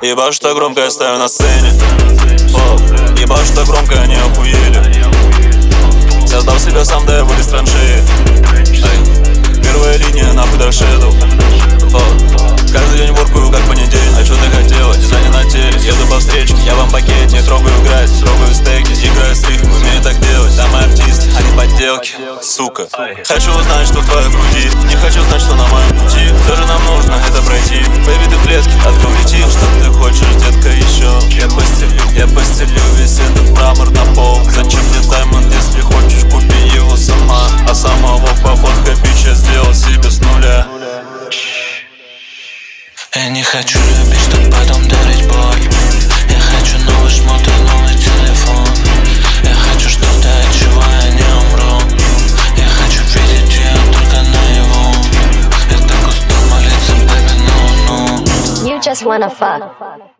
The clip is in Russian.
Ебать, что громко я стою на сцене. Ебать, что громко они охуели. Создал себя сам, да я вылез с траншеи. Первая линия, нахуй до шеду. Каждый день воркую, как понедельник. А что ты хотела? Дизайн на теле. Еду по встречке, я вам пакет. Не трогаю грязь, трогаю стейки. Играю с рифм, умею так делать. Да мы артисты, а не подделки. Сука. Хочу узнать, что в твоей груди. Не хочу знать, что на моем пути. Все же нам нужно это пройти. Бэйби, ты в клетке, открой лети. Что ты хочешь, детка, еще? Я постелю весь этот мрамор на пол. Зачем мне даймонд, если хочешь, купи его сама. А самого походка бич я сделал себе с нуля. Я не хочу любить, чтоб потом дарить боль. Я хочу новый шмот и новый телефон. Я хочу что-то, от чего я не умру. Я хочу видеть ее только наяву. Я так устал молиться, baby, no. You just wanna fuck.